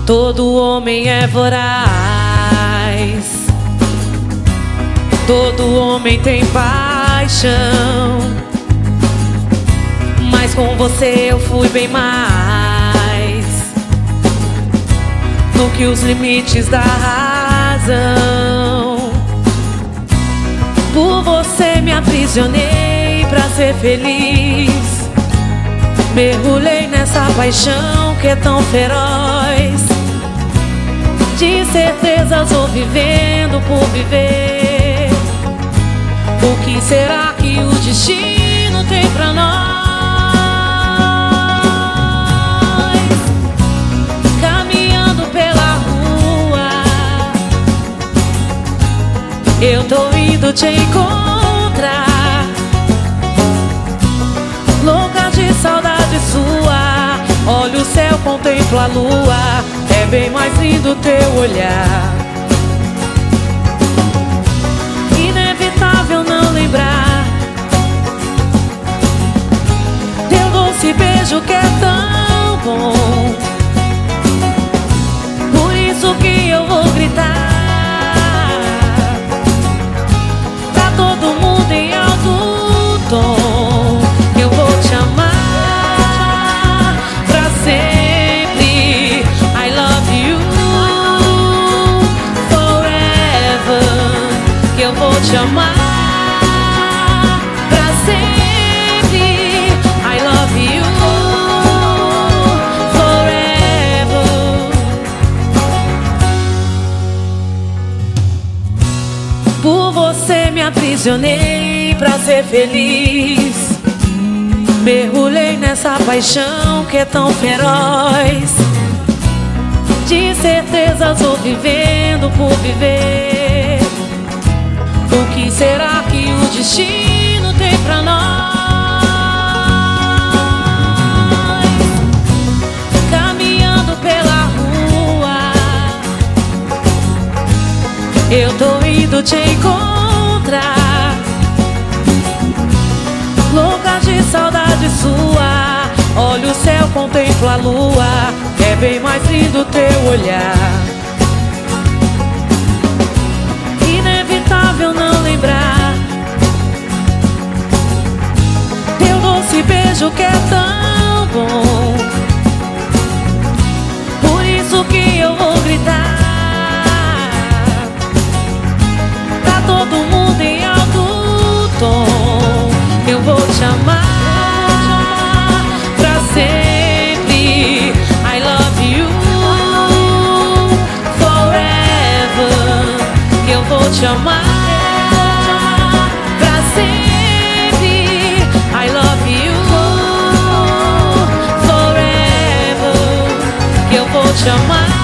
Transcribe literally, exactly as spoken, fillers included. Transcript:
Todo homem é voraz, todo homem tem paixão, mas com você eu fui bem mais do que os limites da razão. Por você me aprisionei pra ser feliz, mergulhei nessa paixão que é tão feroz. De certezas vou vivendo por viver. O que será que o destino tem pra nós? Caminhando pela rua, eu tô indo te encontrar, louca de saudade sua. Olho o céu, contemplo a lua, é bem mais lindo teu olhar. Inevitável não lembrar teu doce beijo que é tão bom. Por isso que eu vou gritar pra todo mundo em alto tom: eu vou te amar pra sempre. I love you forever. Que eu vou te amar pra sempre. I love you forever. Por você me aprisionei pra ser feliz, mergulhei nessa paixão que é tão feroz. De certezas vou vivendo por viver. O que será que o destino tem pra nós? Caminhando pela rua, eu tô indo te encontrar, louca de saudade sua. Olho o céu, contemplo a lua, é bem mais lindo teu olhar. Inevitável não lembrar teu doce beijo que é tão bom. Por isso que eu vou gritar pra todo mundo em alto tom: eu vou te amar pra sempre. I love you forever. Que eu vou te amar pra sempre. I love you forever. Que eu vou te amar